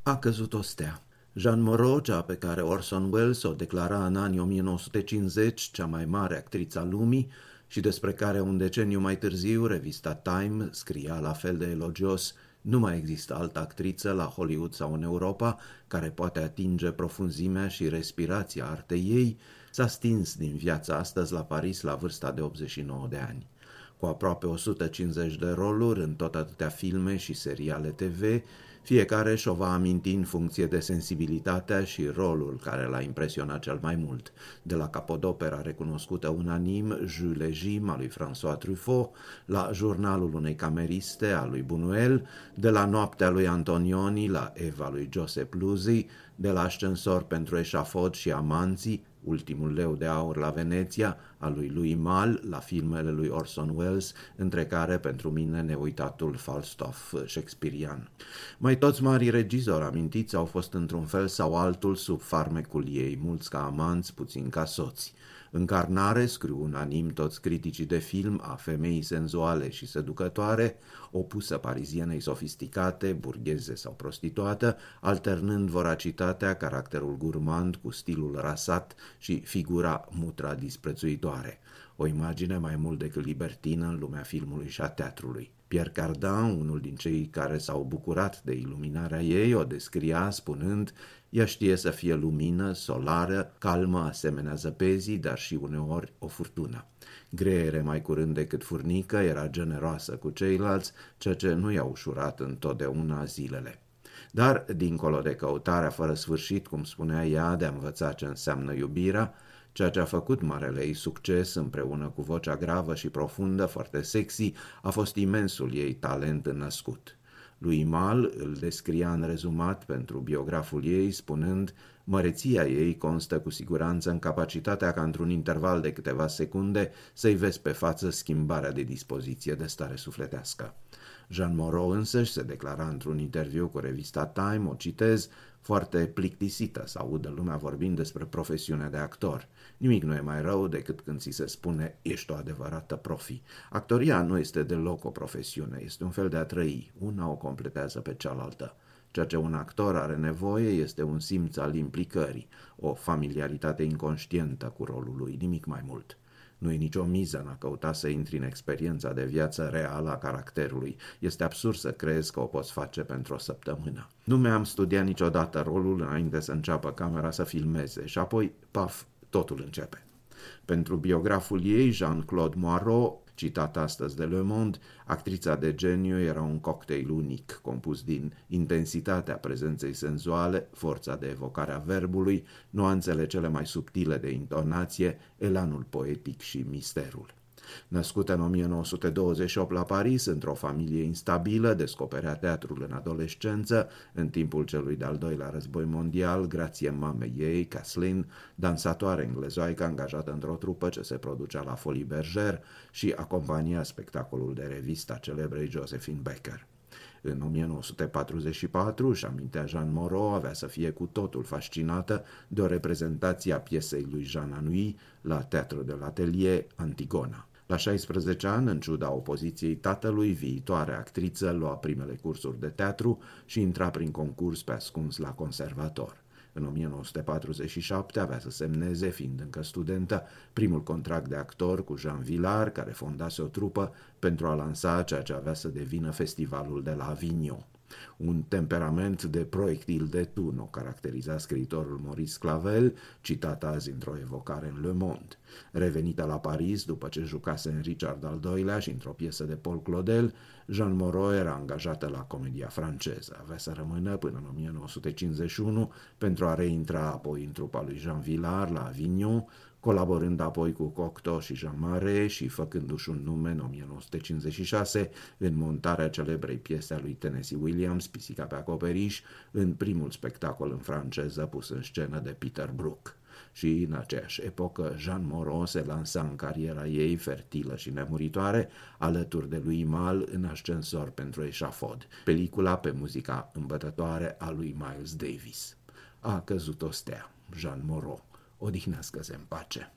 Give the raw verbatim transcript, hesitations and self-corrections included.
A căzut o stea. Jeanne Moreau, cea pe care Orson Welles o declara în anii o mie nouă sute cincizeci cea mai mare actriță a lumii și despre care un deceniu mai târziu revista Time scria la fel de elogios: nu mai există altă actriță la Hollywood sau în Europa care poate atinge profunzimea și respirația artei ei, s-a stins din viața astăzi la Paris la vârsta de optzeci și nouă de ani. Cu aproape o sută cincizeci de roluri în tot atâtea filme și seriale T V, fiecare și-o va aminti în funcție de sensibilitatea și rolul care l-a impresionat cel mai mult. De la capodopera recunoscută unanim Jules et Jim a lui François Truffaut, la Jurnalul unei cameriste a lui Buñuel, de la Noaptea lui Antonioni la Eva lui Joseph Losey, de la Ascensor pentru eșafod și Amanții, Ultimul leu de aur la Veneția, a lui Louis Malle, la filmele lui Orson Welles, între care, pentru mine, neuitatul Falstaff shakespearian. Mai toți marii regizori amintiți au fost într-un fel sau altul sub farmecul ei, mulți ca amanți, puțin ca soți. Încarnare, scriu unanim toți criticii de film, a femeii senzuale și seducătoare, opusă parizienei sofisticate, burgheze sau prostituată, alternând voracitatea, caracterul gurmand cu stilul rasat și figura mutra disprețuitoare. O imagine mai mult decât libertină în lumea filmului și a teatrului. Pierre Cardin, unul din cei care s-au bucurat de iluminarea ei, o descria spunând: ea știe să fie lumină, solară, calmă, asemenea zăpezii, dar și uneori o furtună. Greiere mai curând decât furnică, era generoasă cu ceilalți, ceea ce nu i-a ușurat întotdeauna zilele. Dar, dincolo de căutarea fără sfârșit, cum spunea ea, de a învăța ce înseamnă iubirea, ceea ce a făcut marele ei succes, împreună cu vocea gravă și profundă, foarte sexy, a fost imensul ei talent înnăscut. Louis Malle îl descria în rezumat pentru biograful ei, spunând: măreția ei constă cu siguranță în capacitatea ca într-un interval de câteva secunde să-i vezi pe față schimbarea de dispoziție de stare sufletească. Jeanne Moreau însăși se declara într-un interviu cu revista Time, o citez, foarte plictisită să audă lumea vorbind despre profesiunea de actor. Nimic nu e mai rău decât când ți se spune: ești o adevărată profi. Actoria nu este deloc o profesiune, este un fel de a trăi, una o completează pe cealaltă. Ceea ce un actor are nevoie este un simț al implicării, o familiaritate inconștientă cu rolul lui, nimic mai mult. Nu e nicio miză în a căuta să intri în experiența de viață reală a caracterului. Este absurd să crezi că o poți face pentru o săptămână. Nu mi-am studiat niciodată rolul înainte să înceapă camera să filmeze și apoi, paf, totul începe. Pentru biograful ei, Jean-Claude Moirot, citat astăzi de Le Monde, actrița de geniu era un cocktail unic, compus din intensitatea prezenței senzuale, forța de evocare a verbului, nuanțele cele mai subtile de intonație, elanul poetic și misterul. Născută în o mie nouă sute douăzeci și opt la Paris, într-o familie instabilă, descoperea teatrul în adolescență, în timpul celui de-al doilea război mondial, grație mamei ei, Kathleen, dansatoare englezoaică angajată într-o trupă ce se producea la Folies Bergère și acompania spectacolul de revistă a celebrei Josephine Baker. În o mie nouă sute patruzeci și patru, își amintea Jeanne Moreau, avea să fie cu totul fascinată de o reprezentație a piesei lui Jean Anouilh la Teatrul de l'Atelier, Antigona. La șaisprezece ani, în ciuda opoziției tatălui, viitoarea actriță lua primele cursuri de teatru și intra prin concurs pe ascuns la conservator. În o mie nouă sute patruzeci și șapte avea să semneze, fiind încă studentă, primul contract de actor cu Jean Vilar, care fondase o trupă pentru a lansa ceea ce avea să devină festivalul de la Avignon. Un temperament de proiectil de tun o caracteriza scriitorul Maurice Clavel, citat azi într-o evocare în Le Monde. Revenită la Paris după ce jucase în Richard al doilea și într-o piesă de Paul Claudel, Jeanne Moreau era angajată la Comedia Franceză. Avea să rămână până în o mie nouă sute cincizeci și unu pentru a reintra apoi în trupa lui Jean Vilar la Avignon, colaborând apoi cu Cocteau și Jean Marais și făcându-și un nume în o mie nouă sute cincizeci și șase în montarea celebrei piese a lui Tennessee Williams, Pisica pe acoperiș, în primul spectacol în franceză pus în scenă de Peter Brook. Și în aceeași epocă, Jeanne Moreau se lansa în cariera ei fertilă și nemuritoare, alături de lui Malle în Ascensor pentru eșafod, pelicula pe muzica îmbătătoare a lui Miles Davis. A căzut o stea, Jeanne Moreau. Odihnească-se în pace.